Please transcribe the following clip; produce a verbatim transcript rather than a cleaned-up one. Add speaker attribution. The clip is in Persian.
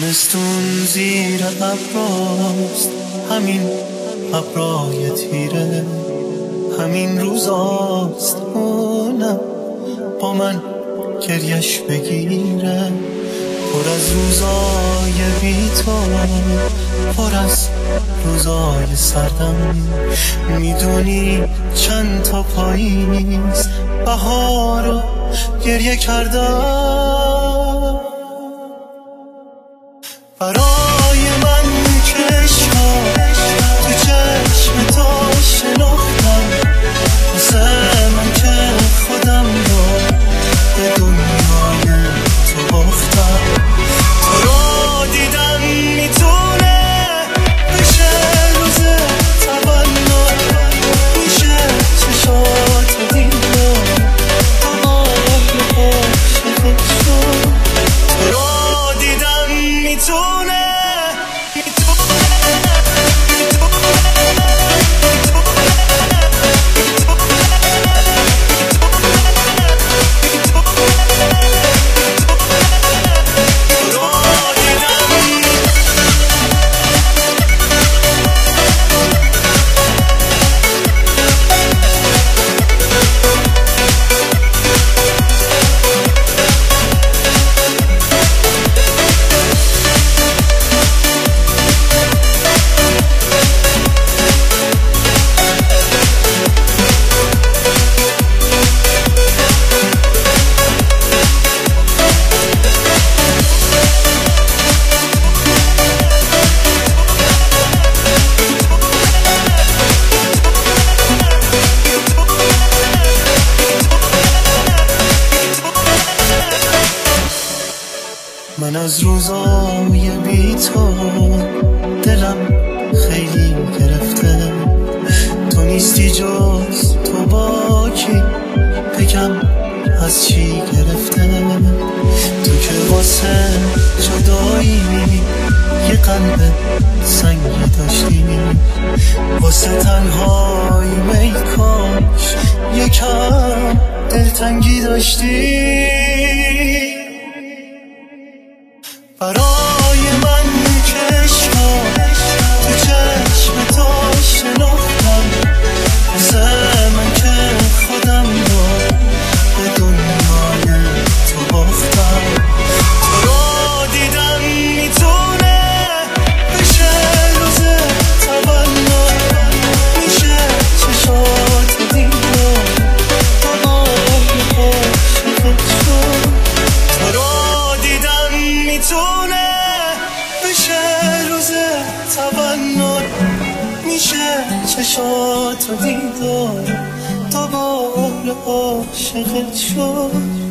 Speaker 1: زمستون زیر ابراست، همین ابرای تیره، همین روزاست اونم با من گریش بگیره. پر از روزای بی تو، پر از روزای سردم. میدونی چند تا پاییز بهارو گریه کردم. برای من که عشقا تو چشم تو شناختم، واسه من که خودم رو به دنیای تو باختم. تو رو دیدم میتونه بشه روز تولد، میشه چشات دیدم تا عاشقت شد. تو رو دیدم میتونه من از روزای بی تو دلم خیلی گرفته. تو نیستی جز تو با کی بگم از چی گرفته. تو که واسه جدایی یه قلب سنگی داشتی، واسه تنهایی می کاش یکم دلتنگی داشتی. برای من که عشقا تو چشم تو شناختم، واسه من که خودم رو به دنیای تو باختم. تو رو دیدم میتونه بشه روز تولد، میشه چشات دیدم تا عاشقت شد. تو رو دیدم میتونه بشه روز تولد، میشه چشات دیدم تا بار عاشقت شد.